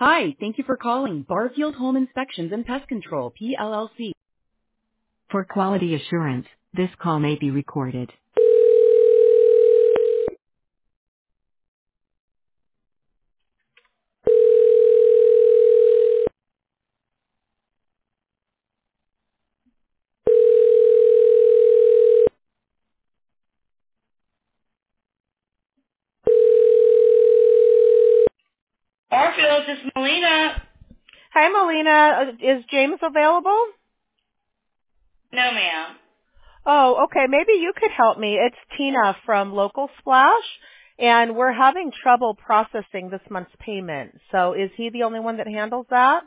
Hi, thank you for calling Barfield Home Inspections and Pest Control, PLLC. For quality assurance, this call may be recorded. Barfield, this is Melina. Hi, Melina. Is James available? No, ma'am. Oh, okay. Maybe you could help me. It's Tina from Local Splash, and we're having trouble processing this month's payment. So is he the only one that handles that?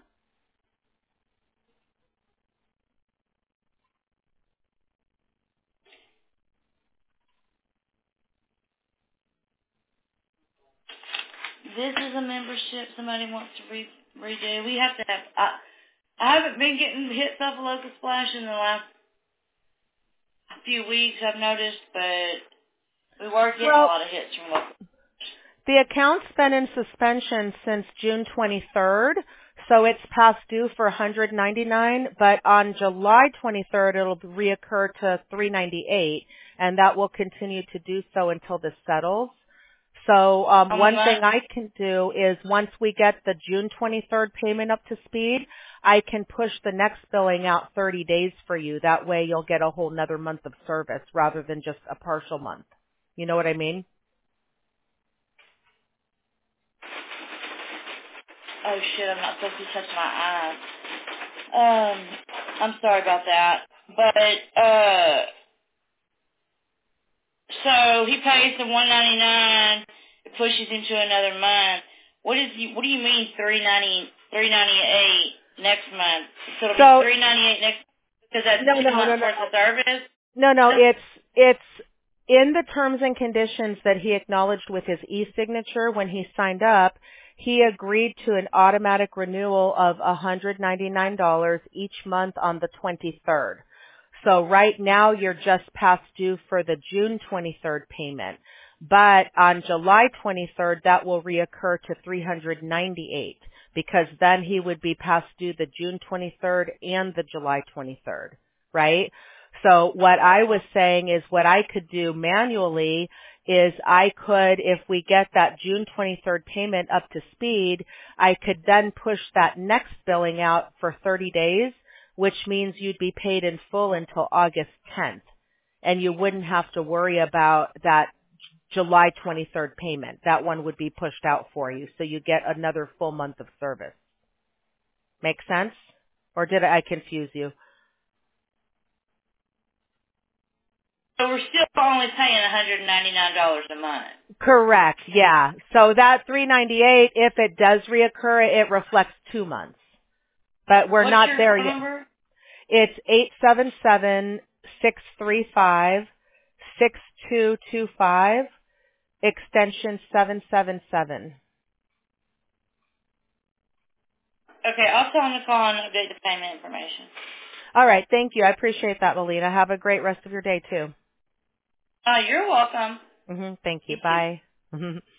This is a membership somebody wants to redo. We have to have, I haven't been getting hits off of Local Splash in the last few weeks, I've noticed, but we were getting a Well, lot of hits from Local. the account's been in suspension since June 23rd, so it's past due for 199, but on July 23rd it'll reoccur to 398, and that will continue to do so until this settles. So one thing I can do is once we get the June 23rd payment up to speed, I can push the next billing out 30 days for you. That way you'll get a whole nother month of service rather than just a partial month. You know what I mean? Oh shit, I'm not supposed to touch my eyes. I'm sorry about that. But, so he pays the $199, it pushes into another month. What do you mean 398 next month? So it'll be 398 next, because that's 2 months worth of service? No, it's in the terms and conditions that he acknowledged with his e-signature when he signed up. He agreed to an automatic renewal of $199 each month on the 23rd. So right now you're just past due for the June 23rd payment. But on July 23rd, that will reoccur to 398 because then he would be past due the June 23rd and the July 23rd, right? So what I was saying is what I could do manually is I could, if we get that June 23rd payment up to speed, I could then push that next billing out for 30 days, which means you'd be paid in full until August 10th. And you wouldn't have to worry about that July 23rd payment. That one would be pushed out for you. So you get another full month of service. Make sense? Or did I confuse you? So we're still only paying $199 a month. Correct, yeah. So that 398, if it does reoccur, it reflects 2 months. But we're not there yet. Number? It's 877-635-6225, extension 777. Okay, I'll tell him to call and update the payment information. All right, thank you. I appreciate that, Melina. Have a great rest of your day, too. You're welcome. Thank you. Bye.